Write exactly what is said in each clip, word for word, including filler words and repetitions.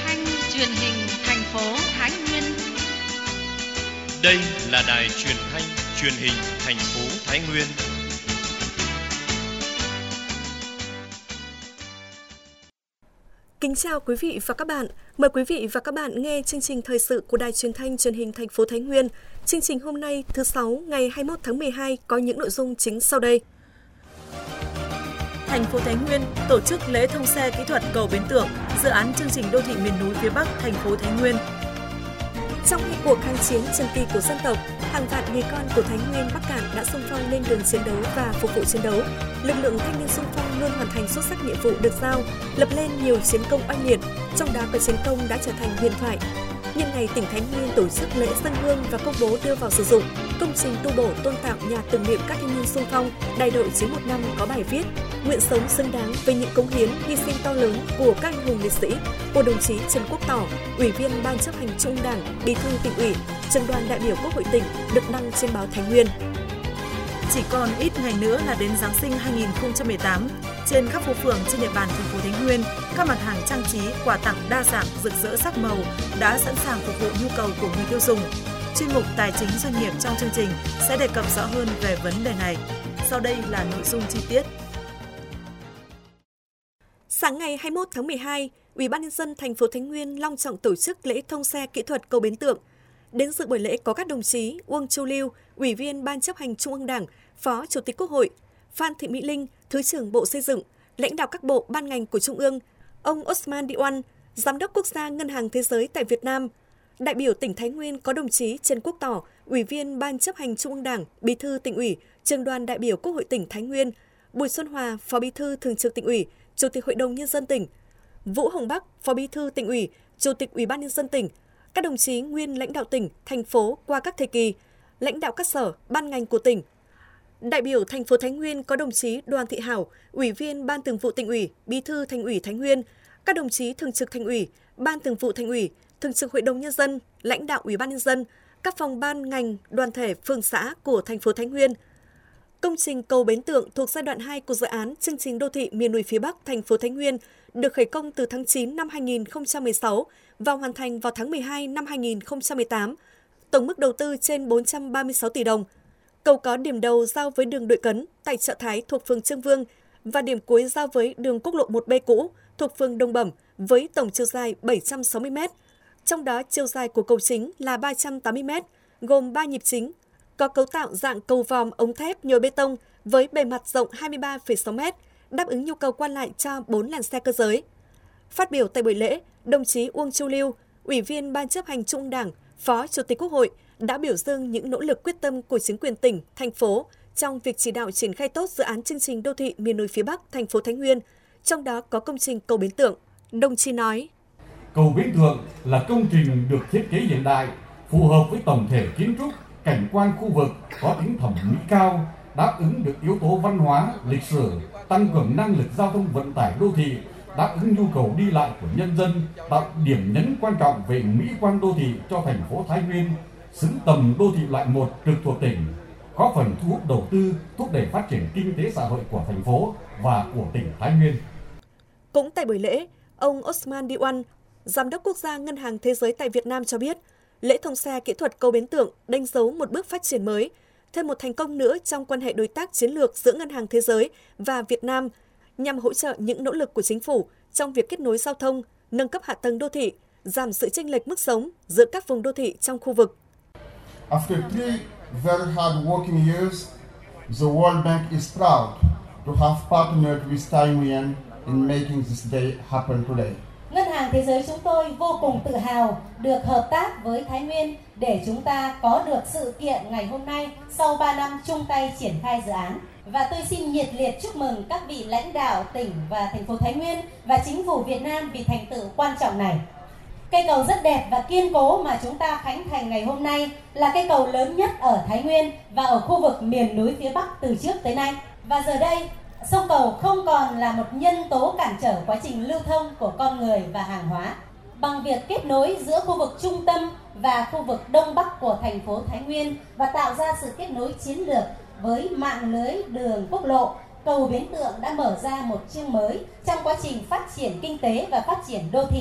thanh truyền hình thành phố Thái Nguyên. Đây là đài truyền thanh truyền hình thành phố Thái Nguyên. Kính chào quý vị và các bạn. Mời quý vị và các bạn nghe chương trình thời sự của đài truyền thanh truyền hình thành phố Thái Nguyên. Chương trình hôm nay thứ Sáu ngày hai mươi mốt tháng mười hai có những nội dung chính sau đây. Thành phố Thái Nguyên tổ chức lễ thông xe kỹ thuật cầu Bến Tượng, dự án chương trình đô thị miền núi phía Bắc thành phố Thái Nguyên. Trong hai cuộc kháng chiến trường kỳ của dân tộc, hàng vạn người con của Thái Nguyên, Bắc Kạn đã xung phong lên đường chiến đấu và phục vụ chiến đấu. Lực lượng thanh niên xung phong luôn hoàn thành xuất sắc nhiệm vụ được giao, lập lên nhiều chiến công oanh liệt, trong đó có chiến công đã trở thành huyền thoại. Nhân ngày tỉnh Thái Nguyên tổ chức lễ dâng hương và công bố đưa vào sử dụng công trình tu bổ tôn tạo nhà tưởng niệm các thanh niên xung phong đại đội chín một năm có bài viết: nguyện sống xứng đáng với những cống hiến, hy sinh to lớn của các anh hùng liệt sĩ, của đồng chí Trần Quốc Tỏ, Ủy viên Ban Chấp hành Trung ương Đảng, Bí thư Tỉnh ủy, Trưởng đoàn đại biểu Quốc hội tỉnh, được đăng trên báo Thái Nguyên. Chỉ còn ít ngày nữa là đến Giáng sinh hai không một tám. Trên các phố phường trên địa bàn thành phố Thái Nguyên, các mặt hàng trang trí, quà tặng đa dạng, rực rỡ sắc màu đã sẵn sàng phục vụ nhu cầu của người tiêu dùng. Chuyên mục Tài chính doanh nghiệp trong chương trình sẽ đề cập rõ hơn về vấn đề này. Sau đây là nội dung chi tiết. Sáng ngày hai mươi mốt tháng mười hai, Ủy ban nhân dân thành phố Thái Nguyên long trọng tổ chức lễ thông xe kỹ thuật cầu Bến Tượng. Đến dự buổi lễ có các đồng chí Uông Chu Lưu, Ủy viên Ban Chấp hành Trung ương Đảng, Phó Chủ tịch Quốc hội, Phan Thị Mỹ Linh, Thứ trưởng Bộ Xây dựng, lãnh đạo các bộ ban ngành của Trung ương, ông Osman Diwan, Giám đốc Quốc gia Ngân hàng Thế giới tại Việt Nam. Đại biểu tỉnh Thái Nguyên có đồng chí Trần Quốc Tỏ, Ủy viên Ban Chấp hành Trung ương Đảng, Bí thư Tỉnh ủy, Trưởng đoàn đại biểu Quốc hội tỉnh Thái Nguyên, Bùi Xuân Hòa, Phó Bí thư Thường trực Tỉnh ủy, Chủ tịch Hội đồng Nhân dân tỉnh, Vũ Hồng Bắc, Phó Bí thư Tỉnh ủy, Chủ tịch Ủy ban Nhân dân tỉnh, các đồng chí nguyên lãnh đạo tỉnh, thành phố qua các thời kỳ, lãnh đạo các sở, ban ngành của tỉnh. Đại biểu thành phố Thái Nguyên có đồng chí Đoàn Thị Hảo, Ủy viên Ban Thường vụ Tỉnh ủy, Bí thư Thành ủy Thái Nguyên, các đồng chí Thường trực Thành ủy, Ban Thường vụ Thành ủy, Thường trực Hội đồng Nhân dân, lãnh đạo Ủy ban Nhân dân, các phòng ban ngành, đoàn thể, phường xã của thành phố Thái Nguyên. Công trình cầu Bến Tượng thuộc giai đoạn hai của dự án chương trình đô thị miền núi phía Bắc thành phố Thái Nguyên được khởi công từ tháng chín năm hai nghìn không trăm mười sáu và hoàn thành vào tháng mười hai năm hai nghìn không trăm mười tám. Tổng mức đầu tư trên bốn trăm ba mươi sáu tỷ đồng. Cầu có điểm đầu giao với đường Đội Cấn tại chợ Thái thuộc phường Trương Vương và điểm cuối giao với đường quốc lộ một B cũ thuộc phường Đồng Bẩm với tổng chiều dài bảy trăm sáu mươi mét. Trong đó chiều dài của cầu chính là ba trăm tám mươi mét, gồm ba nhịp chính, có cấu tạo dạng cầu vòm ống thép nhồi bê tông với bề mặt rộng hai mươi ba phẩy sáu mét, đáp ứng nhu cầu qua lại cho bốn làn xe cơ giới. Phát biểu tại buổi lễ, đồng chí Uông Chu Lưu, Ủy viên Ban Chấp hành Trung ương Đảng, Phó Chủ tịch Quốc hội đã biểu dương những nỗ lực quyết tâm của chính quyền tỉnh, thành phố trong việc chỉ đạo triển khai tốt dự án chương trình đô thị miền núi phía Bắc thành phố Thái Nguyên, trong đó có công trình cầu Bến Tượng. Đồng chí nói: Cầu Bến Tượng là công trình được thiết kế hiện đại, phù hợp với tổng thể kiến trúc, cảnh quan khu vực, có tính thẩm mỹ cao, đáp ứng được yếu tố văn hóa, lịch sử, tăng cường năng lực giao thông vận tải đô thị, đáp ứng nhu cầu đi lại của nhân dân, tạo điểm nhấn quan trọng về mỹ quan đô thị cho thành phố Thái Nguyên, xứng tầm đô thị loại một trực thuộc tỉnh, góp phần thu hút đầu tư, thúc đẩy phát triển kinh tế xã hội của thành phố và của tỉnh Thái Nguyên. Cũng tại buổi lễ, ông Osman Diwan, Giám đốc Quốc gia Ngân hàng Thế giới tại Việt Nam cho biết, lễ thông xe kỹ thuật cầu Bến Tượng đánh dấu một bước phát triển mới, thêm một thành công nữa trong quan hệ đối tác chiến lược giữa Ngân hàng Thế giới và Việt Nam, nhằm hỗ trợ những nỗ lực của chính phủ trong việc kết nối giao thông, nâng cấp hạ tầng đô thị, giảm sự chênh lệch mức sống giữa các vùng đô thị trong khu vực. After three very hard working years, the World Bank is proud to have partnered with Taiwan in making this day happen today. Ngân hàng Thế giới chúng tôi vô cùng tự hào được hợp tác với Thái Nguyên để chúng ta có được sự kiện ngày hôm nay sau ba năm chung tay triển khai dự án. Và tôi xin nhiệt liệt chúc mừng các vị lãnh đạo tỉnh và thành phố Thái Nguyên và chính phủ Việt Nam vì thành tựu quan trọng này. Cây cầu rất đẹp và kiên cố mà chúng ta khánh thành ngày hôm nay là cây cầu lớn nhất ở Thái Nguyên và ở khu vực miền núi phía Bắc từ trước tới nay. Và giờ đây, sông cầu không còn là một nhân tố cản trở quá trình lưu thông của con người và hàng hóa. Bằng việc kết nối giữa khu vực trung tâm và khu vực đông bắc của thành phố Thái Nguyên và tạo ra sự kết nối chiến lược với mạng lưới đường quốc lộ, cầu Bến Tượng đã mở ra một chương mới trong quá trình phát triển kinh tế và phát triển đô thị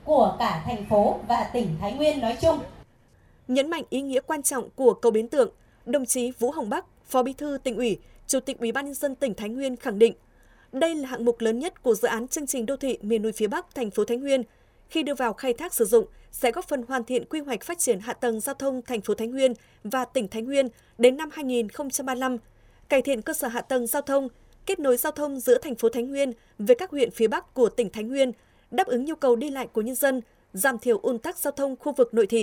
của cả thành phố và tỉnh Thái Nguyên nói chung. Nhấn mạnh ý nghĩa quan trọng của cầu Bến Tượng, đồng chí Vũ Hồng Bắc, Phó Bí thư Tỉnh ủy, Chủ tịch Ủy ban nhân dân tỉnh Thái Nguyên khẳng định, đây là hạng mục lớn nhất của dự án chương trình đô thị miền núi phía Bắc thành phố Thái Nguyên. Khi đưa vào khai thác sử dụng, sẽ góp phần hoàn thiện quy hoạch phát triển hạ tầng giao thông thành phố Thái Nguyên và tỉnh Thái Nguyên đến năm hai nghìn không trăm ba mươi lăm, cải thiện cơ sở hạ tầng giao thông, kết nối giao thông giữa thành phố Thái Nguyên với các huyện phía Bắc của tỉnh Thái Nguyên, đáp ứng nhu cầu đi lại của nhân dân, giảm thiểu ùn tắc giao thông khu vực nội thị.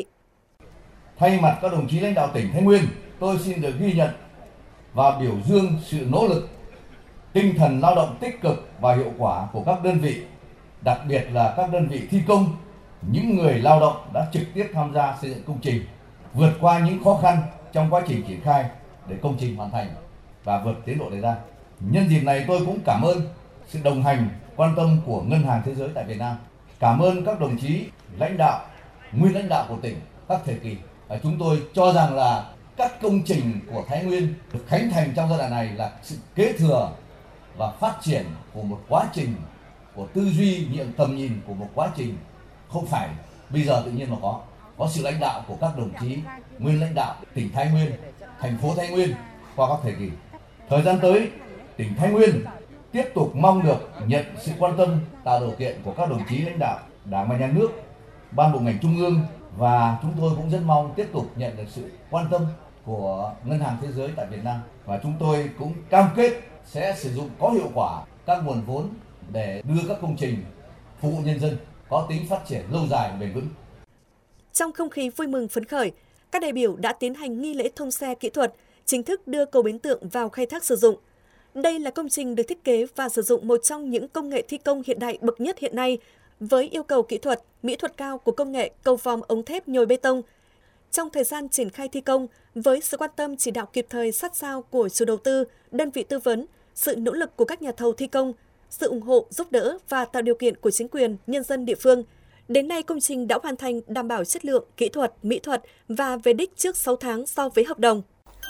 Thay mặt các đồng chí lãnh đạo tỉnh Thái Nguyên, tôi xin được ghi nhận và biểu dương sự nỗ lực, tinh thần lao động tích cực và hiệu quả của các đơn vị, đặc biệt là các đơn vị thi công, những người lao động đã trực tiếp tham gia xây dựng công trình, vượt qua những khó khăn trong quá trình triển khai để công trình hoàn thành và vượt tiến độ đề ra. Nhân dịp này tôi cũng cảm ơn sự đồng hành, quan tâm của Ngân hàng Thế giới tại Việt Nam. Cảm ơn các đồng chí lãnh đạo, nguyên lãnh đạo của tỉnh các thời kỳ. Và chúng tôi cho rằng là các công trình của Thái Nguyên được khánh thành trong giai đoạn này là sự kế thừa và phát triển của một quá trình, của tư duy, nhiệm tầm nhìn của một quá trình không phải bây giờ tự nhiên mà có. Có sự lãnh đạo của các đồng chí nguyên lãnh đạo tỉnh Thái Nguyên, thành phố Thái Nguyên qua các thời kỳ. Thời gian tới, tỉnh Thái Nguyên tiếp tục mong được nhận sự quan tâm, tạo điều kiện của các đồng chí lãnh đạo Đảng và Nhà nước, ban bộ ngành trung ương, và chúng tôi cũng rất mong tiếp tục nhận được sự quan tâm của Ngân hàng Thế giới tại Việt Nam, và chúng tôi cũng cam kết sẽ sử dụng có hiệu quả các nguồn vốn để đưa các công trình phục vụ nhân dân có tính phát triển lâu dài và bền vững. Trong không khí vui mừng phấn khởi, các đại biểu đã tiến hành nghi lễ thông xe kỹ thuật, chính thức đưa cầu Bến Tượng vào khai thác sử dụng. Đây là công trình được thiết kế và sử dụng một trong những công nghệ thi công hiện đại bậc nhất hiện nay, với yêu cầu kỹ thuật, mỹ thuật cao của công nghệ cầu vòm ống thép nhồi bê tông. Trong thời gian triển khai thi công, với sự quan tâm chỉ đạo kịp thời sát sao của chủ đầu tư, đơn vị tư vấn, sự nỗ lực của các nhà thầu thi công, sự ủng hộ, giúp đỡ và tạo điều kiện của chính quyền, nhân dân địa phương, đến nay công trình đã hoàn thành đảm bảo chất lượng, kỹ thuật, mỹ thuật và về đích trước sáu tháng so với hợp đồng.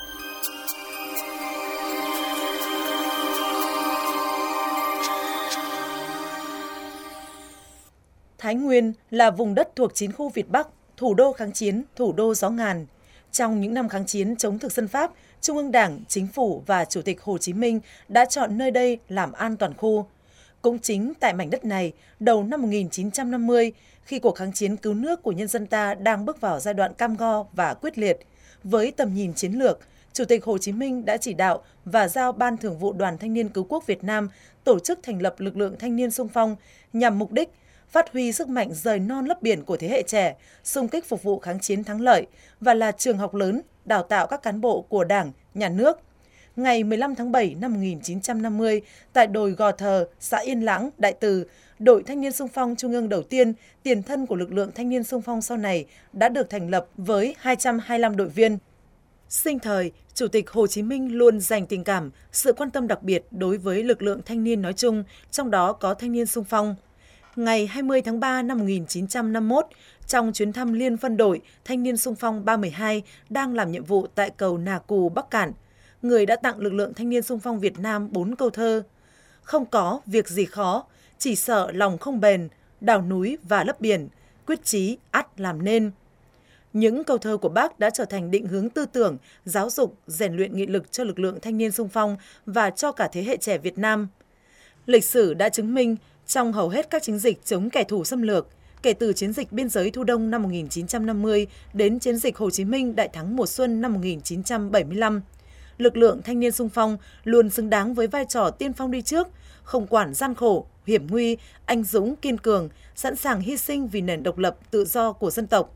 Thái Nguyên là vùng đất thuộc chiến khu Việt Bắc, thủ đô kháng chiến, thủ đô gió ngàn. Trong những năm kháng chiến chống thực dân Pháp, Trung ương Đảng, Chính phủ và Chủ tịch Hồ Chí Minh đã chọn nơi đây làm an toàn khu. Cũng chính tại mảnh đất này, đầu năm một nghìn chín trăm năm mươi, khi cuộc kháng chiến cứu nước của nhân dân ta đang bước vào giai đoạn cam go và quyết liệt, với tầm nhìn chiến lược, Chủ tịch Hồ Chí Minh đã chỉ đạo và giao Ban Thường vụ Đoàn Thanh niên Cứu quốc Việt Nam tổ chức thành lập lực lượng thanh niên xung phong nhằm mục đích phát huy sức mạnh rời non lấp biển của thế hệ trẻ, xung kích phục vụ kháng chiến thắng lợi và là trường học lớn đào tạo các cán bộ của Đảng, Nhà nước. Ngày mười lăm tháng bảy năm một nghìn chín trăm năm mươi, tại đồi Gò Thờ, xã Yên Lãng, Đại Từ, đội thanh niên xung phong trung ương đầu tiên, tiền thân của lực lượng thanh niên xung phong sau này đã được thành lập với hai trăm hai mươi lăm đội viên. Sinh thời, Chủ tịch Hồ Chí Minh luôn dành tình cảm, sự quan tâm đặc biệt đối với lực lượng thanh niên nói chung, trong đó có thanh niên xung phong. Ngày hai mươi tháng ba năm một nghìn chín trăm năm mươi mốt, trong chuyến thăm liên phân đội thanh niên xung phong ba mươi hai đang làm nhiệm vụ tại cầu Nà Cù, Bắc Cạn, người đã tặng lực lượng thanh niên xung phong Việt Nam bốn câu thơ. Không có việc gì khó, chỉ sợ lòng không bền, đào núi và lấp biển, quyết chí ắt làm nên. Những câu thơ của Bác đã trở thành định hướng tư tưởng, giáo dục, rèn luyện nghị lực cho lực lượng thanh niên xung phong và cho cả thế hệ trẻ Việt Nam. Lịch sử đã chứng minh, trong hầu hết các chiến dịch chống kẻ thù xâm lược, kể từ chiến dịch biên giới Thu Đông năm một nghìn chín trăm năm mươi đến chiến dịch Hồ Chí Minh Đại thắng mùa xuân năm một nghìn chín trăm bảy mươi lăm, lực lượng thanh niên xung phong luôn xứng đáng với vai trò tiên phong đi trước, không quản gian khổ, hiểm nguy, anh dũng, kiên cường, sẵn sàng hy sinh vì nền độc lập, tự do của dân tộc.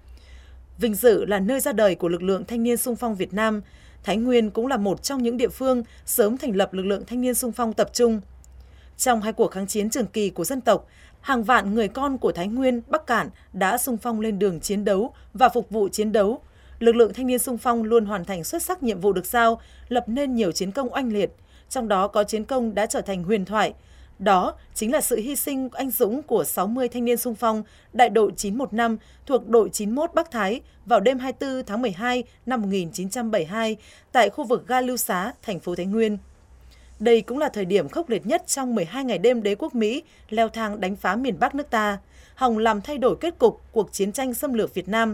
Vinh dự là nơi ra đời của lực lượng thanh niên xung phong Việt Nam, Thái Nguyên cũng là một trong những địa phương sớm thành lập lực lượng thanh niên xung phong tập trung. Trong hai cuộc kháng chiến trường kỳ của dân tộc, hàng vạn người con của Thái Nguyên, Bắc Cạn đã xung phong lên đường chiến đấu và phục vụ chiến đấu. Lực lượng thanh niên xung phong luôn hoàn thành xuất sắc nhiệm vụ được giao, lập nên nhiều chiến công oanh liệt, trong đó có chiến công đã trở thành huyền thoại. Đó chính là sự hy sinh anh dũng của sáu mươi thanh niên xung phong đại đội chín một năm thuộc đội chín mốt Bắc Thái vào đêm hai mươi tư tháng mười hai năm một nghìn chín trăm bảy mươi hai tại khu vực ga Lưu Xá, thành phố Thái Nguyên. Đây cũng là thời điểm khốc liệt nhất trong mười hai ngày đêm đế quốc Mỹ leo thang đánh phá miền Bắc nước ta. hòng làm thay đổi kết cục cuộc chiến tranh xâm lược Việt Nam.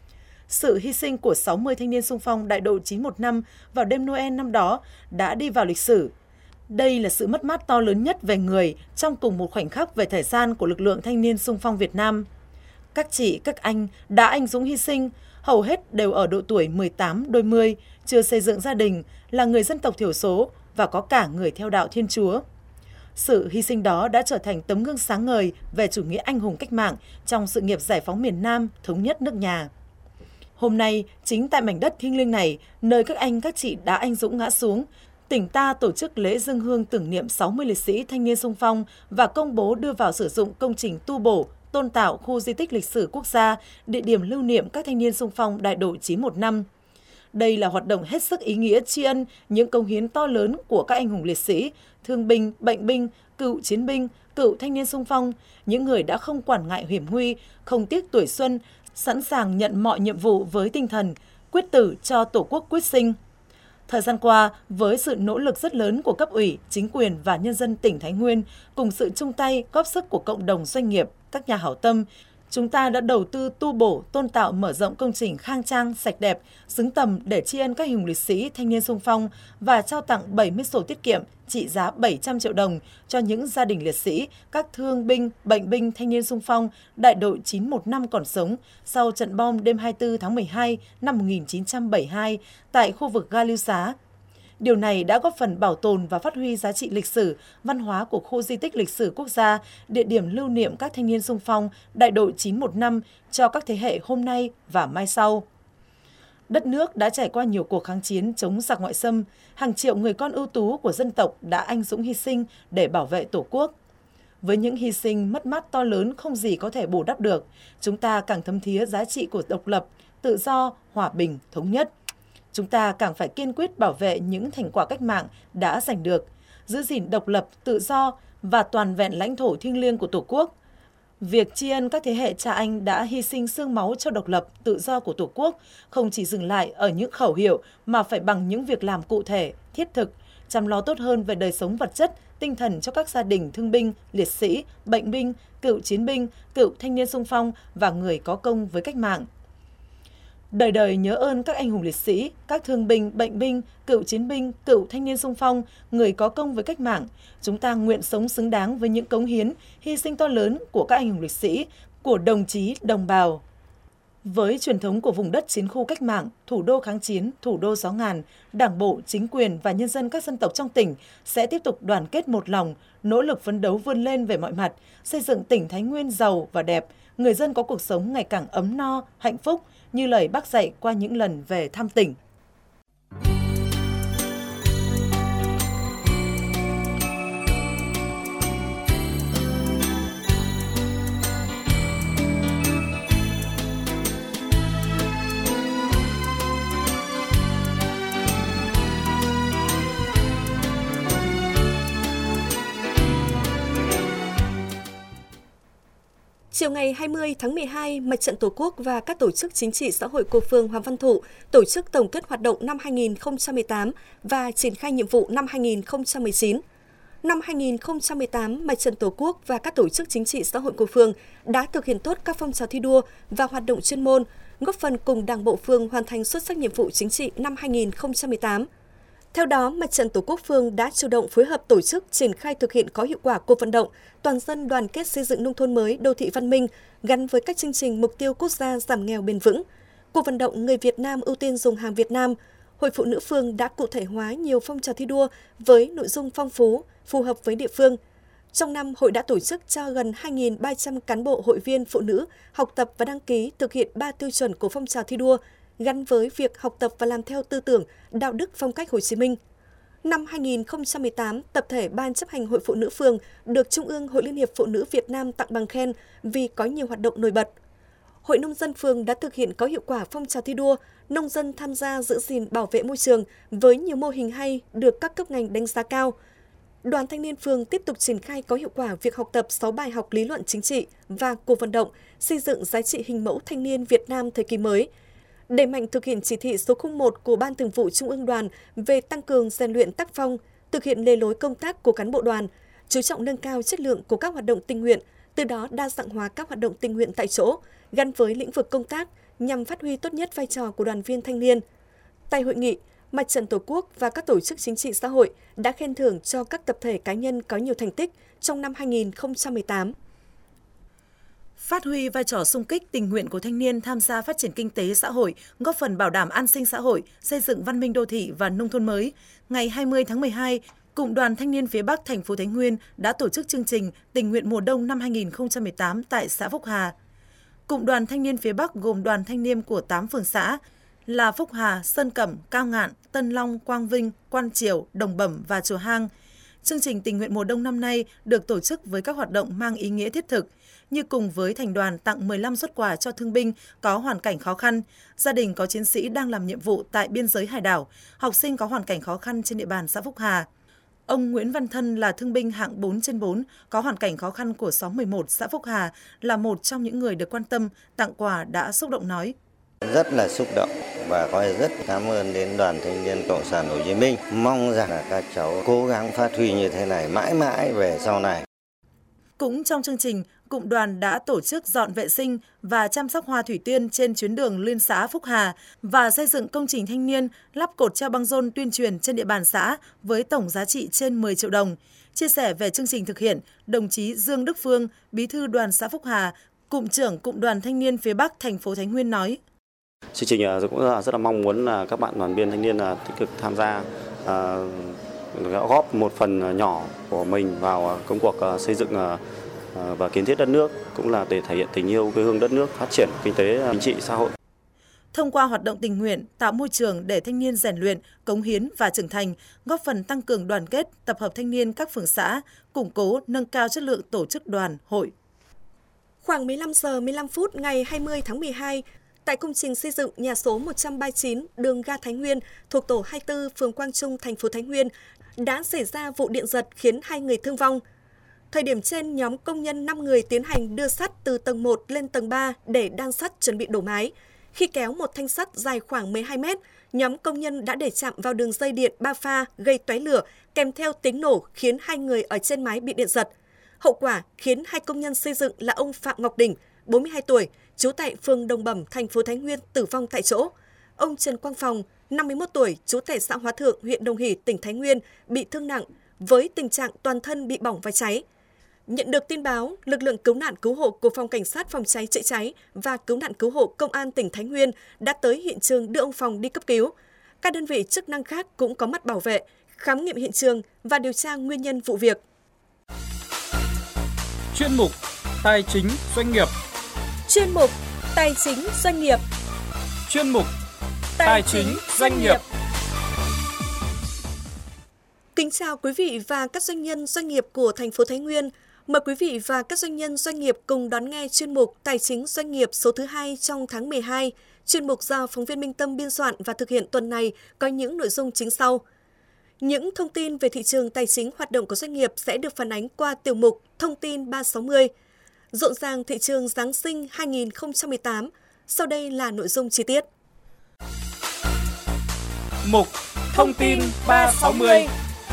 Sự hy sinh của sáu mươi thanh niên xung phong đại đội chín một năm vào đêm Noel năm đó đã đi vào lịch sử. Đây là sự mất mát to lớn nhất về người trong cùng một khoảnh khắc về thời gian của lực lượng thanh niên xung phong Việt Nam. Các chị, các anh đã anh dũng hy sinh, hầu hết đều ở độ tuổi mười tám đôi mươi, chưa xây dựng gia đình, là người dân tộc thiểu số và có cả người theo đạo Thiên Chúa. Sự hy sinh đó đã trở thành tấm gương sáng ngời về chủ nghĩa anh hùng cách mạng trong sự nghiệp giải phóng miền Nam, thống nhất nước nhà. Hôm nay, chính tại mảnh đất thiêng liêng này, nơi các anh các chị đã anh dũng ngã xuống, tỉnh ta tổ chức lễ dâng hương tưởng niệm sáu mươi liệt sĩ thanh niên xung phong và công bố đưa vào sử dụng công trình tu bổ, tôn tạo khu di tích lịch sử quốc gia, địa điểm lưu niệm các thanh niên xung phong đại đội chín một năm. Đây là hoạt động hết sức ý nghĩa tri ân những công hiến to lớn của các anh hùng liệt sĩ, thương binh, bệnh binh, cựu chiến binh, cựu thanh niên xung phong, những người đã không quản ngại hiểm nguy, không tiếc tuổi xuân, sẵn sàng nhận mọi nhiệm vụ với tinh thần quyết tử cho Tổ quốc quyết sinh. Thời gian qua, với sự nỗ lực rất lớn của cấp ủy, chính quyền và nhân dân tỉnh Thái Nguyên, cùng sự chung tay, góp sức của cộng đồng doanh nghiệp, các nhà hảo tâm, chúng ta đã đầu tư tu bổ, tôn tạo mở rộng công trình khang trang, sạch đẹp, xứng tầm để tri ân các anh hùng liệt sĩ, thanh niên xung phong và trao tặng bảy mươi sổ tiết kiệm trị giá bảy trăm triệu đồng cho những gia đình liệt sĩ, các thương binh, bệnh binh, thanh niên xung phong đại đội chín một năm còn sống sau trận bom đêm hai mươi tư tháng mười hai năm một nghìn chín trăm bảy mươi hai tại khu vực ga Lưu Xá. Điều này đã góp phần bảo tồn và phát huy giá trị lịch sử, văn hóa của khu di tích lịch sử quốc gia, địa điểm lưu niệm các thanh niên xung phong đại đội chín một năm cho các thế hệ hôm nay và mai sau. Đất nước đã trải qua nhiều cuộc kháng chiến chống giặc ngoại xâm, hàng triệu người con ưu tú của dân tộc đã anh dũng hy sinh để bảo vệ Tổ quốc. Với những hy sinh mất mát to lớn không gì có thể bù đắp được, chúng ta càng thấm thía giá trị của độc lập, tự do, hòa bình, thống nhất. Chúng ta càng phải kiên quyết bảo vệ những thành quả cách mạng đã giành được, giữ gìn độc lập, tự do và toàn vẹn lãnh thổ thiêng liêng của Tổ quốc. Việc tri ân các thế hệ cha anh đã hy sinh xương máu cho độc lập, tự do của Tổ quốc không chỉ dừng lại ở những khẩu hiệu mà phải bằng những việc làm cụ thể, thiết thực, chăm lo tốt hơn về đời sống vật chất, tinh thần cho các gia đình thương binh, liệt sĩ, bệnh binh, cựu chiến binh, cựu thanh niên xung phong và người có công với cách mạng. Đời đời nhớ ơn các anh hùng liệt sĩ, các thương binh, bệnh binh, cựu chiến binh, cựu thanh niên xung phong, người có công với cách mạng. Chúng ta nguyện sống xứng đáng với những cống hiến, hy sinh to lớn của các anh hùng liệt sĩ, của đồng chí, đồng bào. Với truyền thống của vùng đất chiến khu cách mạng, thủ đô kháng chiến, thủ đô gió ngàn, Đảng bộ, chính quyền và nhân dân các dân tộc trong tỉnh sẽ tiếp tục đoàn kết một lòng, nỗ lực phấn đấu vươn lên về mọi mặt, xây dựng tỉnh Thái Nguyên giàu và đẹp, người dân có cuộc sống ngày càng ấm no, hạnh phúc, như lời Bác dạy qua những lần về thăm tỉnh. Chiều ngày hai mươi tháng mười hai, Mặt trận Tổ quốc và các tổ chức chính trị xã hội của phường Hoàng Văn Thụ tổ chức tổng kết hoạt động năm hai nghìn không trăm mười tám và triển khai nhiệm vụ năm hai nghìn không trăm mười chín. Năm hai nghìn không trăm mười tám, Mặt trận Tổ quốc và các tổ chức chính trị xã hội của phường đã thực hiện tốt các phong trào thi đua và hoạt động chuyên môn, góp phần cùng Đảng bộ phường hoàn thành xuất sắc nhiệm vụ chính trị năm hai nghìn không trăm mười tám. Theo đó, Mặt trận Tổ quốc phường đã chủ động phối hợp tổ chức triển khai thực hiện có hiệu quả cuộc vận động toàn dân đoàn kết xây dựng nông thôn mới, đô thị văn minh gắn với các chương trình mục tiêu quốc gia giảm nghèo bền vững. Cuộc vận động người Việt Nam ưu tiên dùng hàng Việt Nam, Hội Phụ nữ phường đã cụ thể hóa nhiều phong trào thi đua với nội dung phong phú, phù hợp với địa phương. Trong năm, hội đã tổ chức cho gần hai nghìn ba trăm cán bộ hội viên phụ nữ học tập và đăng ký thực hiện ba tiêu chuẩn của phong trào thi đua gắn với việc học tập và làm theo tư tưởng, đạo đức phong cách Hồ Chí Minh. Năm hai nghìn không trăm mười tám, tập thể Ban chấp hành Hội Phụ nữ phường được Trung ương Hội Liên hiệp Phụ nữ Việt Nam tặng bằng khen vì có nhiều hoạt động nổi bật. Hội Nông dân phường đã thực hiện có hiệu quả phong trào thi đua, nông dân tham gia giữ gìn bảo vệ môi trường với nhiều mô hình hay được các cấp ngành đánh giá cao. Đoàn Thanh niên phường tiếp tục triển khai có hiệu quả việc học tập sáu bài học lý luận chính trị và cuộc vận động xây dựng giá trị hình mẫu thanh niên Việt Nam thời kỳ mới, đẩy mạnh thực hiện chỉ thị số không một của Ban Thường vụ Trung ương Đoàn về tăng cường rèn luyện tác phong, thực hiện lề lối công tác của cán bộ đoàn, chú trọng nâng cao chất lượng của các hoạt động tình nguyện, từ đó đa dạng hóa các hoạt động tình nguyện tại chỗ, gắn với lĩnh vực công tác nhằm phát huy tốt nhất vai trò của đoàn viên thanh niên. Tại hội nghị, Mặt trận Tổ quốc và các tổ chức chính trị xã hội đã khen thưởng cho các tập thể cá nhân có nhiều thành tích trong năm hai nghìn không trăm mười tám. Phát huy vai trò xung kích tình nguyện của thanh niên tham gia phát triển kinh tế xã hội, góp phần bảo đảm an sinh xã hội, xây dựng văn minh đô thị và nông thôn mới. Ngày hai mươi tháng mười hai, Cụm đoàn Thanh niên phía Bắc thành phố Thái Nguyên đã tổ chức chương trình tình nguyện mùa đông năm hai nghìn không trăm mười tám tại xã Phúc Hà. Cụm đoàn Thanh niên phía Bắc gồm đoàn thanh niên của tám phường xã là Phúc Hà, Sơn Cẩm, Cao Ngạn, Tân Long, Quang Vinh, Quan Triểu, Đồng Bẩm và Chùa Hang. Chương trình tình nguyện mùa đông năm nay được tổ chức với các hoạt động mang ý nghĩa thiết thực, như cùng với thành đoàn tặng mười lăm suất quà cho thương binh có hoàn cảnh khó khăn, gia đình có chiến sĩ đang làm nhiệm vụ tại biên giới hải đảo, học sinh có hoàn cảnh khó khăn trên địa bàn xã Phúc Hà. Ông Nguyễn Văn Thân là thương binh hạng bốn trên bốn, có hoàn cảnh khó khăn của xóm mười một xã Phúc Hà, là một trong những người được quan tâm, tặng quà đã xúc động nói. Rất là xúc động và có rất cảm ơn đến Đoàn Thanh niên Cộng sản Hồ Chí Minh. Mong rằng là các cháu cố gắng phát huy như thế này mãi mãi về sau này. Cũng trong chương trình, cụm đoàn đã tổ chức dọn vệ sinh và chăm sóc hoa thủy tiên trên tuyến đường liên xã Phúc Hà và xây dựng công trình thanh niên lắp cột treo băng rôn tuyên truyền trên địa bàn xã với tổng giá trị trên mười triệu đồng. Chia sẻ về chương trình thực hiện, đồng chí Dương Đức Phương, Bí thư đoàn xã Phúc Hà, Cụm trưởng Cụm đoàn Thanh niên phía Bắc thành phố Thái Nguyên nói. Chương trình cũng rất là mong muốn là các bạn đoàn viên thanh niên tích cực tham gia, góp một phần nhỏ của mình vào công cuộc xây dựng và kiến thiết đất nước, cũng là để thể hiện tình yêu quê hương đất nước, phát triển kinh tế, chính trị, xã hội. Thông qua hoạt động tình nguyện, tạo môi trường để thanh niên rèn luyện, cống hiến và trưởng thành, góp phần tăng cường đoàn kết, tập hợp thanh niên các phường xã, củng cố, nâng cao chất lượng tổ chức đoàn, hội. Khoảng mười lăm giờ mười lăm phút ngày hai mươi tháng mười hai, tại công trình xây dựng nhà số một trăm ba mươi chín đường ga Thái Nguyên thuộc tổ hai mươi tư phường Quang Trung, thành phố Thái Nguyên đã xảy ra vụ điện giật khiến hai người thương vong. Thời điểm trên, nhóm công nhân năm người tiến hành đưa sắt từ tầng một lên tầng ba để đan sắt chuẩn bị đổ mái. Khi kéo một thanh sắt dài khoảng mười hai mét, nhóm công nhân đã để chạm vào đường dây điện ba pha gây tóe lửa kèm theo tiếng nổ khiến hai người ở trên mái bị điện giật. Hậu quả khiến hai công nhân xây dựng là ông Phạm Ngọc Đỉnh, bốn mươi hai tuổi, trú tại phường Đồng Bẩm, thành phố Thái Nguyên tử vong tại chỗ. Ông Trần Quang Phòng, năm mươi mốt tuổi, trú tại xã Hóa Thượng, huyện Đồng Hỷ, tỉnh Thái Nguyên, bị thương nặng với tình trạng toàn thân bị bỏng và cháy. Nhận được tin báo, lực lượng cứu nạn cứu hộ của Phòng Cảnh sát Phòng cháy chữa cháy và Cứu nạn cứu hộ Công an tỉnh Thái Nguyên đã tới hiện trường đưa ông Phòng đi cấp cứu. Các đơn vị chức năng khác cũng có mặt bảo vệ, khám nghiệm hiện trường và điều tra nguyên nhân vụ việc. Chuyên mục Tài chính doanh nghiệp. Chuyên mục Tài chính doanh nghiệp. Chuyên mục Tài chính doanh nghiệp. Kính chào quý vị và các doanh nhân doanh nghiệp của thành phố Thái Nguyên. Mời quý vị và các doanh nhân doanh nghiệp cùng đón nghe chuyên mục Tài chính doanh nghiệp số thứ hai trong tháng mười hai. Chuyên mục do phóng viên Minh Tâm biên soạn và thực hiện tuần này có những nội dung chính sau. Những thông tin về thị trường tài chính hoạt động của doanh nghiệp sẽ được phản ánh qua tiểu mục Thông tin ba sáu mươi. Rộn ràng thị trường Giáng sinh hai nghìn không trăm mười tám. Sau đây là nội dung chi tiết. Mục Thông tin ba sáu mươi.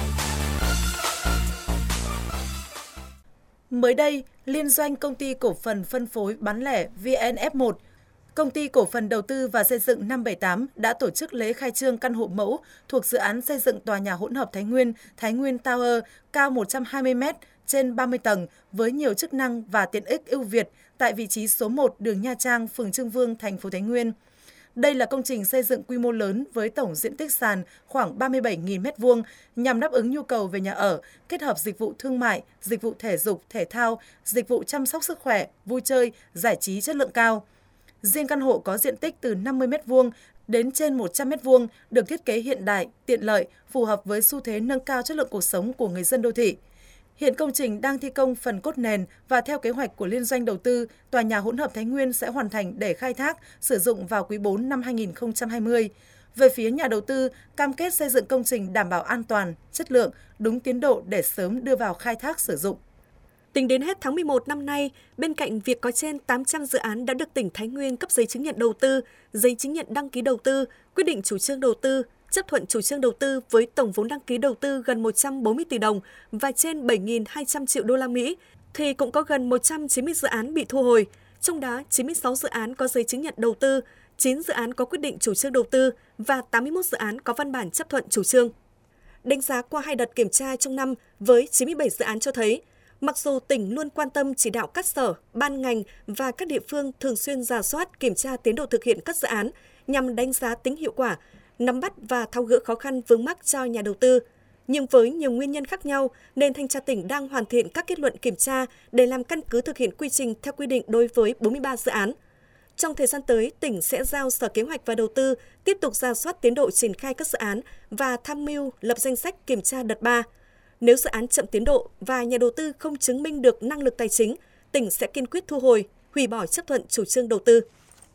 Mới đây, liên doanh Công ty Cổ phần Phân phối Bán lẻ vê en ép một, Công ty Cổ phần Đầu tư và Xây dựng năm bảy tám đã tổ chức lễ khai trương căn hộ mẫu thuộc dự án xây dựng tòa nhà hỗn hợp Thái Nguyên, Thái Nguyên Tower, cao một trăm hai mươi mét, trên ba mươi tầng, với nhiều chức năng và tiện ích ưu việt tại vị trí số một đường Nha Trang, phường Trương Vương, thành phố Thái Nguyên. Đây là công trình xây dựng quy mô lớn với tổng diện tích sàn khoảng ba mươi bảy nghìn mét vuông nhằm đáp ứng nhu cầu về nhà ở, kết hợp dịch vụ thương mại, dịch vụ thể dục, thể thao, dịch vụ chăm sóc sức khỏe, vui chơi, giải trí chất lượng cao. Riêng căn hộ có diện tích từ năm mươi mét vuông đến trên một trăm mét vuông, được thiết kế hiện đại, tiện lợi, phù hợp với xu thế nâng cao chất lượng cuộc sống của người dân đô thị. Hiện công trình đang thi công phần cốt nền và theo kế hoạch của liên doanh đầu tư, tòa nhà hỗn hợp Thái Nguyên sẽ hoàn thành để khai thác, sử dụng vào quý bốn năm hai nghìn không trăm hai mươi. Về phía nhà đầu tư, cam kết xây dựng công trình đảm bảo an toàn, chất lượng, đúng tiến độ để sớm đưa vào khai thác sử dụng. Tính đến hết tháng mười một năm nay, bên cạnh việc có trên tám trăm dự án đã được tỉnh Thái Nguyên cấp giấy chứng nhận đầu tư, giấy chứng nhận đăng ký đầu tư, quyết định chủ trương đầu tư, chấp thuận chủ trương đầu tư với tổng vốn đăng ký đầu tư gần một trăm bốn mươi tỷ đồng và trên bảy nghìn hai trăm triệu đô la Mỹ, thì cũng có gần một trăm chín mươi dự án bị thu hồi, trong đó chín mươi sáu dự án có giấy chứng nhận đầu tư, chín dự án có quyết định chủ trương đầu tư và tám mươi mốt dự án có văn bản chấp thuận chủ trương. Đánh giá qua hai đợt kiểm tra trong năm với chín mươi bảy dự án cho thấy, mặc dù tỉnh luôn quan tâm chỉ đạo các sở, ban ngành và các địa phương thường xuyên rà soát kiểm tra tiến độ thực hiện các dự án nhằm đánh giá tính hiệu quả, nắm bắt và tháo gỡ khó khăn vướng mắc cho nhà đầu tư. Nhưng với nhiều nguyên nhân khác nhau nên Thanh tra tỉnh đang hoàn thiện các kết luận kiểm tra để làm căn cứ thực hiện quy trình theo quy định đối với bốn mươi ba dự án. Trong thời gian tới, tỉnh sẽ giao Sở Kế hoạch và Đầu tư tiếp tục rà soát tiến độ triển khai các dự án và tham mưu lập danh sách kiểm tra đợt ba. Nếu dự án chậm tiến độ và nhà đầu tư không chứng minh được năng lực tài chính, tỉnh sẽ kiên quyết thu hồi, hủy bỏ chấp thuận chủ trương đầu tư.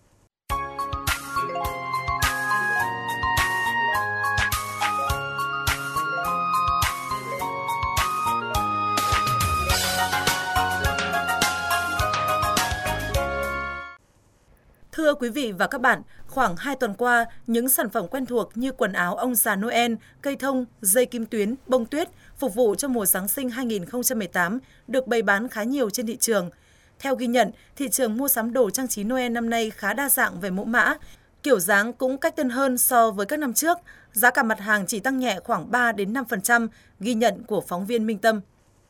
Thưa quý vị và các bạn, khoảng hai tuần qua, những sản phẩm quen thuộc như quần áo ông già Noel, cây thông, dây kim tuyến, bông tuyết phục vụ cho mùa Giáng sinh hai nghìn không trăm mười tám được bày bán khá nhiều trên thị trường. Theo ghi nhận, thị trường mua sắm đồ trang trí Noel năm nay khá đa dạng về mẫu mã, kiểu dáng cũng cách tân hơn so với các năm trước. Giá cả mặt hàng chỉ tăng nhẹ khoảng ba đến năm phần trăm, ghi nhận của phóng viên Minh Tâm.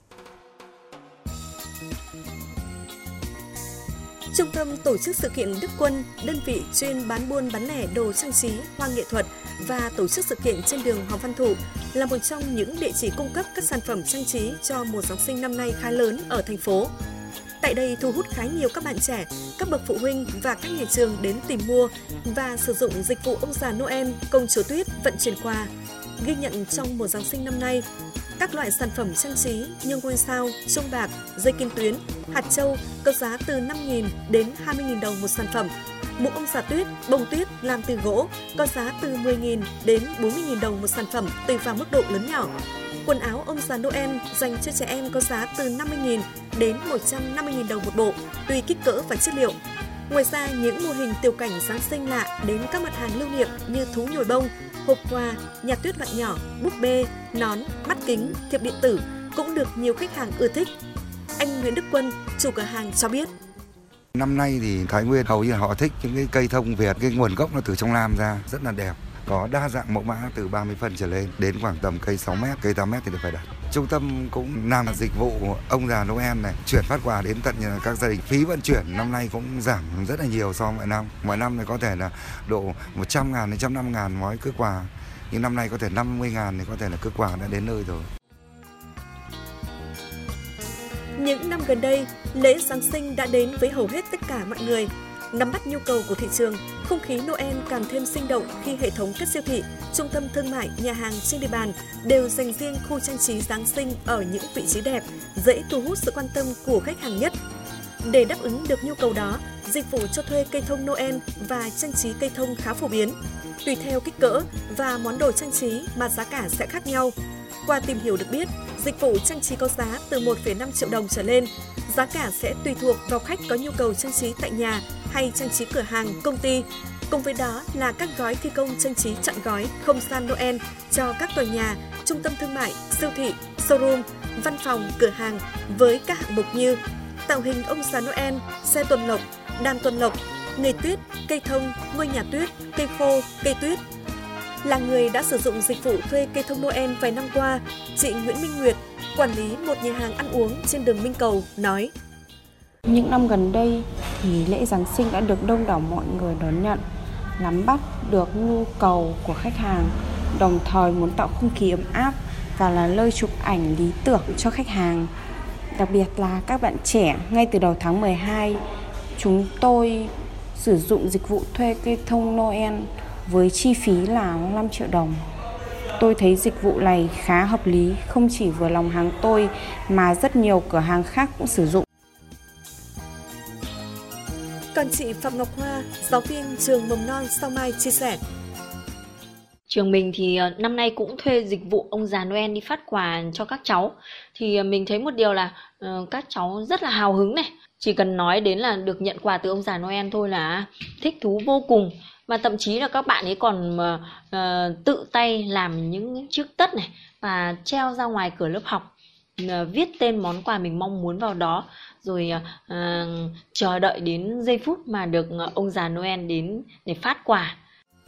Trung tâm tổ chức sự kiện Đức Quân, đơn vị chuyên bán buôn bán lẻ đồ trang trí, hoa nghệ thuật và tổ chức sự kiện trên đường Hoàng Văn Thụ là một trong những địa chỉ cung cấp các sản phẩm trang trí cho mùa Giáng sinh năm nay khá lớn ở thành phố. Tại đây thu hút khá nhiều các bạn trẻ, các bậc phụ huynh và các nhà trường đến tìm mua và sử dụng dịch vụ ông già Noel, công chúa tuyết vận chuyển quà. Ghi nhận trong mùa Giáng sinh năm nay, các loại sản phẩm trang trí như ngôi sao, chuông bạc, dây kim tuyến, hạt châu có giá từ năm nghìn đến hai mươi nghìn đồng một sản phẩm. Mũ ông già tuyết, bông tuyết làm từ gỗ có giá từ mười nghìn đến bốn mươi nghìn đồng một sản phẩm tùy vào mức độ lớn nhỏ. Quần áo ông già Noel dành cho trẻ em có giá từ năm mươi nghìn đến một trăm năm mươi nghìn đồng một bộ, tùy kích cỡ và chất liệu. Ngoài ra, những mô hình tiểu cảnh Giáng sinh lạ đến các mặt hàng lưu niệm như thú nhồi bông, hộp quà, nhà tuyết loại nhỏ, búp bê, nón, mắt kính, thiệp điện tử cũng được nhiều khách hàng ưa thích. Anh Nguyễn Đức Quân, chủ cửa hàng cho biết. Năm nay thì Thái Nguyên hầu như họ thích những cái cây thông Việt, cái nguồn gốc nó từ trong Nam ra, rất là đẹp. Có đa dạng mẫu mã từ ba mươi phân trở lên, đến khoảng tầm cây sáu mét, cây tám mét thì được phải đặt. Trung tâm cũng làm dịch vụ ông già Noel này, chuyển phát quà đến tận các gia đình. Phí vận chuyển năm nay cũng giảm rất là nhiều so với mọi năm. Mọi năm thì có thể là độ một trăm ngàn đến một trăm năm mươi ngàn mỗi cước quà. Nhưng năm nay có thể năm mươi ngàn thì có thể là cước quà đã đến nơi rồi. Những năm gần đây, lễ Giáng sinh đã đến với hầu hết tất cả mọi người. Nắm bắt nhu cầu của thị trường, không khí Noel càng thêm sinh động khi hệ thống các siêu thị, trung tâm thương mại, nhà hàng trên địa bàn đều dành riêng khu trang trí Giáng sinh ở những vị trí đẹp, dễ thu hút sự quan tâm của khách hàng nhất. Để đáp ứng được nhu cầu đó, dịch vụ cho thuê cây thông Noel và trang trí cây thông khá phổ biến. Tùy theo kích cỡ và món đồ trang trí mà giá cả sẽ khác nhau. Qua tìm hiểu được biết, dịch vụ trang trí có giá từ một phẩy năm triệu đồng trở lên. Giá cả sẽ tùy thuộc vào khách có nhu cầu trang trí tại nhà hay trang trí cửa hàng, công ty. Cùng với đó là các gói thi công trang trí trọn gói không gian Noel cho các tòa nhà, trung tâm thương mại, siêu thị, showroom, văn phòng, cửa hàng với các hạng mục như tạo hình ông già Noel, xe tuần lộc, đàn tuần lộc, người tuyết, cây thông, ngôi nhà tuyết, cây khô, cây tuyết. Là người đã sử dụng dịch vụ thuê cây thông Noel vài năm qua, chị Nguyễn Minh Nguyệt, quản lý một nhà hàng ăn uống trên đường Minh Cầu, nói: Những năm gần đây thì lễ Giáng sinh đã được đông đảo mọi người đón nhận, nắm bắt được nhu cầu của khách hàng, đồng thời muốn tạo không khí ấm áp và là nơi chụp ảnh lý tưởng cho khách hàng. Đặc biệt là các bạn trẻ, ngay từ đầu tháng mười hai, chúng tôi sử dụng dịch vụ thuê cây thông Noel với chi phí là năm triệu đồng. Tôi thấy dịch vụ này khá hợp lý, không chỉ vừa lòng hàng tôi mà rất nhiều cửa hàng khác cũng sử dụng. Còn chị Phạm Ngọc Hoa, giáo viên trường mầm non Sao Mai chia sẻ: Trường mình thì năm nay cũng thuê dịch vụ ông già Noel đi phát quà cho các cháu. Thì mình thấy một điều là uh, các cháu rất là hào hứng này. Chỉ cần nói đến là được nhận quà từ ông già Noel thôi là thích thú vô cùng. Và thậm chí là các bạn ấy còn uh, tự tay làm những chiếc tất này và treo ra ngoài cửa lớp học. viết tên món quà mình mong muốn vào đó, rồi à, chờ đợi đến giây phút mà được ông già Noel đến để phát quà.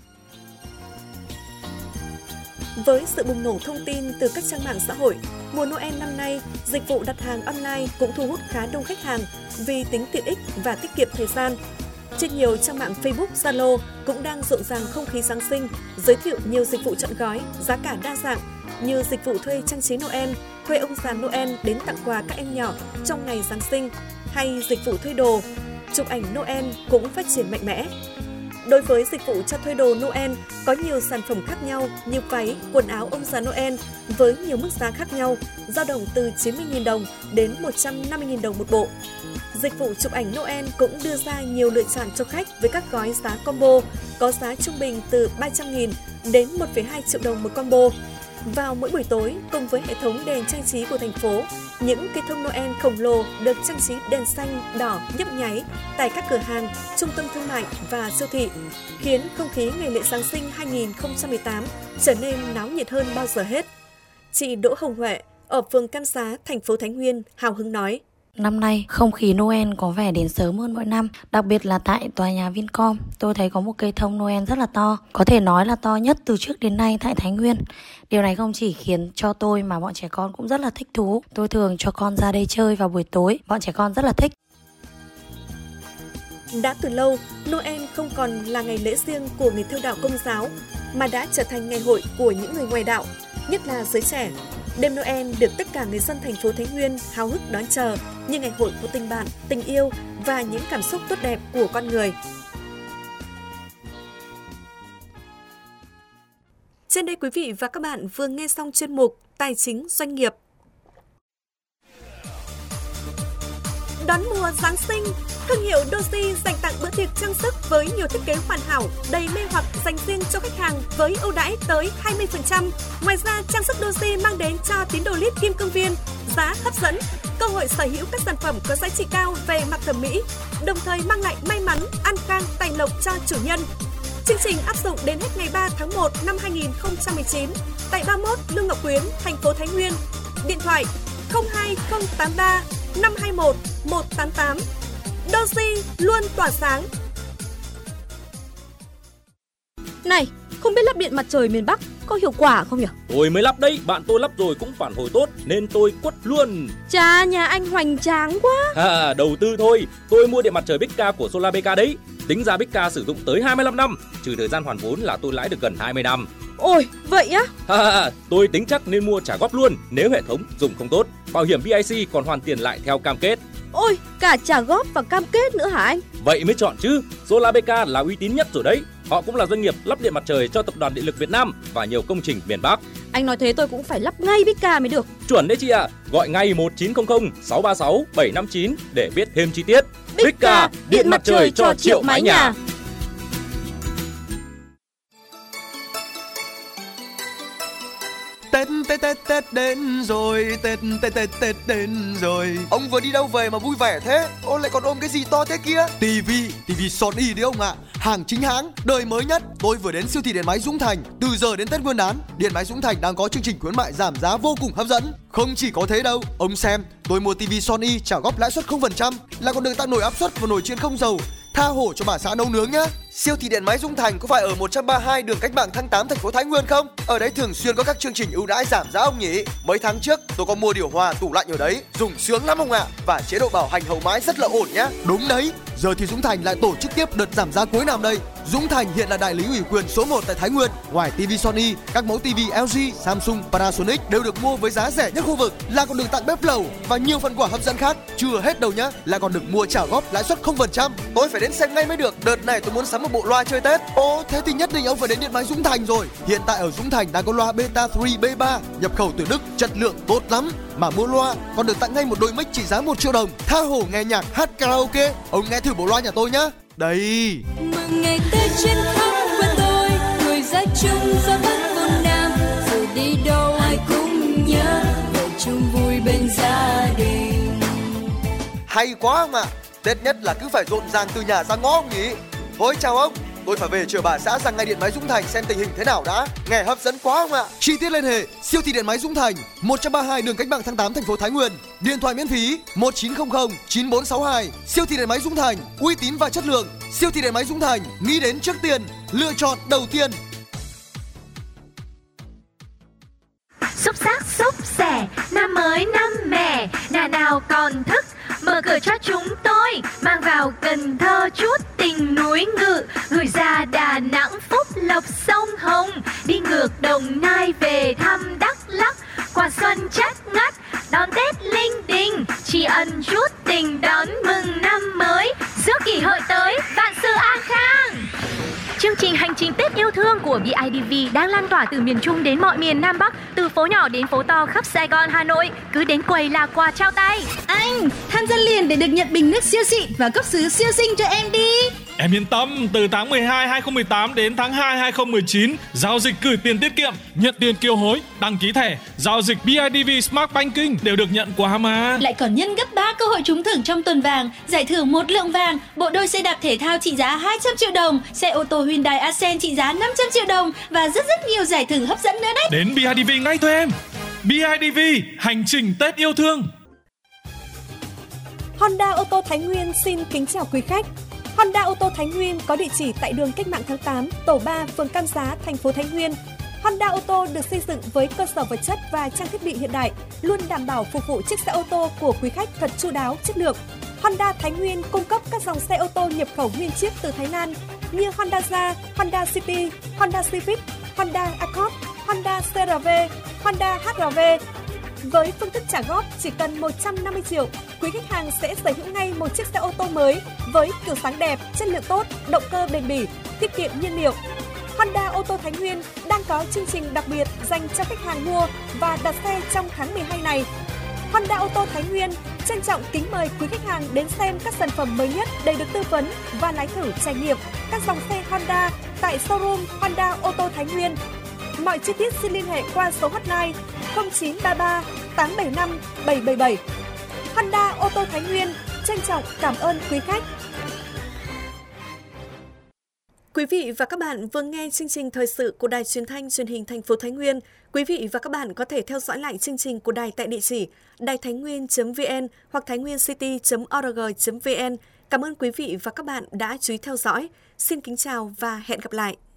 Với sự bùng nổ thông tin từ các trang mạng xã hội, mùa Noel năm nay, dịch vụ đặt hàng online cũng thu hút khá đông khách hàng vì tính tiện ích và tiết kiệm thời gian. Trên nhiều trang mạng Facebook, Zalo cũng đang rộn ràng không khí Giáng sinh, giới thiệu nhiều dịch vụ trọn gói, giá cả đa dạng như dịch vụ thuê trang trí Noel, thuê ông già Noel đến tặng quà các em nhỏ trong ngày Giáng sinh, hay dịch vụ thuê đồ, chụp ảnh Noel cũng phát triển mạnh mẽ. Đối với dịch vụ cho thuê đồ Noel, có nhiều sản phẩm khác nhau như váy, quần áo ông già Noel với nhiều mức giá khác nhau, dao động từ chín mươi nghìn đồng đến một trăm năm mươi nghìn đồng một bộ. Dịch vụ chụp ảnh Noel cũng đưa ra nhiều lựa chọn cho khách với các gói giá combo, có giá trung bình từ ba trăm nghìn đến một phẩy hai triệu đồng một combo. Vào mỗi buổi tối, cùng với hệ thống đèn trang trí của thành phố, những cây thông Noel khổng lồ được trang trí đèn xanh, đỏ, nhấp nháy tại các cửa hàng, trung tâm thương mại và siêu thị, khiến không khí ngày lễ Giáng sinh hai không một tám trở nên náo nhiệt hơn bao giờ hết. Chị Đỗ Hồng Huệ ở phường Cam Giá, thành phố Thái Nguyên hào hứng nói: Năm nay, không khí Noel có vẻ đến sớm hơn mỗi năm, đặc biệt là tại tòa nhà Vincom. Tôi thấy có một cây thông Noel rất là to, có thể nói là to nhất từ trước đến nay tại Thái Nguyên. Điều này không chỉ khiến cho tôi mà bọn trẻ con cũng rất là thích thú. Tôi thường cho con ra đây chơi vào buổi tối, bọn trẻ con rất là thích. Đã từ lâu, Noel không còn là ngày lễ riêng của người theo đạo Công giáo, mà đã trở thành ngày hội của những người ngoài đạo, nhất là giới trẻ. Đêm Noel được tất cả người dân thành phố Thái Nguyên háo hức đón chờ như ngày hội của tình bạn, tình yêu và những cảm xúc tốt đẹp của con người. Trên đây quý vị và các bạn vừa nghe xong chuyên mục Tài chính doanh nghiệp. Đón mùa Giáng sinh, thương hiệu Doji dành tặng bữa tiệc trang sức với nhiều thiết kế hoàn hảo, đầy mê hoặc dành riêng cho khách hàng với ưu đãi tới hai mươi phần trăm. Ngoài ra, trang sức Doji mang đến cho tín đồ lít kim cương viên giá hấp dẫn, cơ hội sở hữu các sản phẩm có giá trị cao về mặt thẩm mỹ, đồng thời mang lại may mắn, an khang, tài lộc cho chủ nhân. Chương trình áp dụng đến hết ngày ba tháng một năm hai nghìn không trăm mười chín tại ba mươi mốt Lương Ngọc Quyến, thành phố Thái Nguyên. Điện thoại không hai không tám ba năm hai mốt một tám tám. Doji luôn tỏa sáng. Này, không biết lắp điện mặt trời miền Bắc có hiệu quả không nhỉ? Tôi mới lắp đấy, bạn tôi lắp rồi cũng phản hồi tốt nên tôi quất luôn. Chà, nhà anh hoành tráng quá. À, đầu tư thôi, tôi mua điện mặt trời Bika của Solar bê ca đấy. Tính ra Bika sử dụng tới hai mươi lăm năm, trừ thời gian hoàn vốn là tôi lãi được gần hai mươi năm. Ôi, vậy á? À, tôi tính chắc nên mua trả góp luôn nếu hệ thống dùng không tốt. Bảo hiểm vê i xê còn hoàn tiền lại theo cam kết. Ôi, cả trả góp và cam kết nữa hả anh? Vậy mới chọn chứ. Solar bê ca là uy tín nhất rồi đấy. Họ cũng là doanh nghiệp lắp điện mặt trời cho Tập đoàn Điện lực Việt Nam và nhiều công trình miền Bắc. Anh nói thế tôi cũng phải lắp ngay Bika mới được. Chuẩn đấy chị ạ. À. Gọi ngay một chín không không sáu ba sáu bảy năm chín để biết thêm chi tiết. Bika, điện, điện mặt trời cho triệu mái nhà. Tết Tết Tết Tết đến rồi, Tết Tết Tết Tết đến rồi. Ông vừa đi đâu về mà vui vẻ thế? Ô lại còn ôm cái gì to thế kia? Tivi, tivi Sony đấy ông ạ. Hàng chính hãng, đời mới nhất. Tôi vừa đến siêu thị điện máy Dũng Thành. Từ giờ đến Tết Nguyên đán, điện máy Dũng Thành đang có chương trình khuyến mại giảm giá vô cùng hấp dẫn. Không chỉ có thế đâu, ông xem, tôi mua tivi Sony trả góp lãi suất không phần trăm, là còn được tặng nồi áp suất và nồi chiên không dầu. Tha hồ cho bà xã nấu nướng nhá. Siêu thị điện máy Dũng Thành có phải ở một trăm ba mươi hai đường Cách Mạng tháng tám thành phố Thái Nguyên không? Ở đấy thường xuyên có các chương trình ưu đãi giảm giá ông nhỉ? Mấy tháng trước tôi có mua điều hòa tủ lạnh ở đấy, dùng sướng lắm ông ạ. Và chế độ bảo hành hậu mãi rất là ổn nhá. Đúng đấy, giờ thì Dũng Thành lại tổ chức tiếp đợt giảm giá cuối năm đây. Dũng Thành hiện là đại lý ủy quyền số một tại Thái Nguyên. Ngoài tivi Sony, các mẫu tivi lờ giê, Samsung, Panasonic đều được mua với giá rẻ nhất khu vực, là còn được tặng bếp lẩu và nhiều phần quà hấp dẫn khác. Chưa hết đâu nhá, là còn được mua trả góp lãi suất không phần trăm. Tôi phải đến xem ngay mới được. Đợt này tôi muốn sắm một bộ loa chơi Tết. Ồ, thế thì nhất định ông phải đến điện máy Dũng Thành rồi. Hiện tại ở Dũng Thành đang có loa Beta ba B ba nhập khẩu từ Đức, chất lượng tốt lắm. Mà mua loa còn được tặng ngay một đôi mic trị giá một triệu đồng. Tha hồ nghe nhạc, hát karaoke. Ông nghe thử bộ loa nhà tôi nhá. Đây. Mừng ngày Tết trên khắp quê tôi, người ra chung ra mắt con nam, rồi đi đâu ai cũng nhớ về chung vui bên gia đình. Hay quá không ạ? À? Tết nhất là cứ phải rộn ràng từ nhà ra ngõ ông nhỉ. Thôi chào ông, tôi phải về chở bà xã sang ngay điện máy Dũng Thành xem tình hình thế nào đã. Nghe hấp dẫn quá không ạ? Chi tiết liên hệ siêu thị điện máy Dũng Thành, một trăm ba mươi hai đường Cách mạng tháng tám, thành phố Thái Nguyên. Điện thoại miễn phí một chín không không chín bốn sáu hai. Siêu thị điện máy Dũng Thành, uy tín và chất lượng. Siêu thị điện máy Dũng Thành, nghĩ đến trước tiên, lựa chọn đầu tiên. Xúc xắc xúc xẻ, năm mới năm mẻ, nhà nào còn thức mở cửa cho chúng tôi, mang vào Cần Thơ chút tình núi ngự, gửi ra Đà Nẵng Phúc Lộc sông Hồng, đi ngược Đồng Nai về thăm Đắk Lắk, qua xuân chất ngất đón Tết linh đình, tri ân chút tình đón mừng năm mới, giữa kỷ hợi tới vạn sự an khang. Chương trình hành trình Tết yêu thương của bê i đê vê đang lan tỏa từ miền Trung đến mọi miền Nam Bắc, từ phố nhỏ đến phố to khắp Sài Gòn, Hà Nội. Cứ đến quầy là quà trao tay. Anh, tham gia liền để được nhận bình nước siêu xịn và cốc sứ siêu xinh cho em đi. Em yên tâm, từ tháng mười hai hai không một tám đến tháng hai hai không một chín, giao dịch gửi tiền tiết kiệm, nhận tiền kiều hối, đăng ký thẻ, giao dịch bê i đê vê Smart Banking đều được nhận quà mà. Lại còn nhân gấp ba cơ hội trúng thưởng trong tuần vàng, giải thưởng một lượng vàng, bộ đôi xe đạp thể thao trị giá hai trăm triệu đồng, xe ô tô Hyundai Accent trị giá năm trăm triệu đồng và rất rất nhiều giải thưởng hấp dẫn nữa đấy. Đến bê i đê vê ngay thôi em. bê i đê vê, hành trình Tết yêu thương. Honda ô tô Thái Nguyên xin kính chào quý khách. Honda ô tô Thái Nguyên có địa chỉ tại đường Cách mạng tháng tám, tổ ba, phường Cam Giá, thành phố Thái Nguyên. Honda ô tô được xây dựng với cơ sở vật chất và trang thiết bị hiện đại, luôn đảm bảo phục vụ chiếc xe ô tô của quý khách thật chu đáo, chất lượng. Honda Thái Nguyên cung cấp các dòng xe ô tô nhập khẩu nguyên chiếc từ Thái Lan như Honda Jazz, Honda City, Honda Civic, Honda Accord, Honda xê rờ vê, Honda hát rờ vê. Với phương thức trả góp chỉ cần một trăm năm mươi triệu, quý khách hàng sẽ sở hữu ngay một chiếc xe ô tô mới với kiểu dáng đẹp, chất lượng tốt, động cơ bền bỉ, tiết kiệm nhiên liệu. Honda ô tô Thái Nguyên đang có chương trình đặc biệt dành cho khách hàng mua và đặt xe trong tháng mười hai này. Honda ô tô Thái Nguyên trân trọng kính mời quý khách hàng đến xem các sản phẩm mới nhất để được tư vấn và lái thử trải nghiệm các dòng xe Honda tại showroom Honda ô tô Thái Nguyên. Mọi chi tiết xin liên hệ qua số hotline không chín ba ba tám bảy năm bảy bảy bảy. Honda ô tô Thái Nguyên trân trọng cảm ơn quý khách. Quý vị và các bạn vừa nghe chương trình thời sự của Đài Truyền thanh Truyền hình thành phố Thái Nguyên. Quý vị và các bạn có thể theo dõi lại chương trình của đài tại địa chỉ đài thái nguyên chấm vn hoặc tháinhnguyêncity chấm org chấm vn. Cảm ơn quý vị và các bạn đã chú ý theo dõi. Xin kính chào và hẹn gặp lại.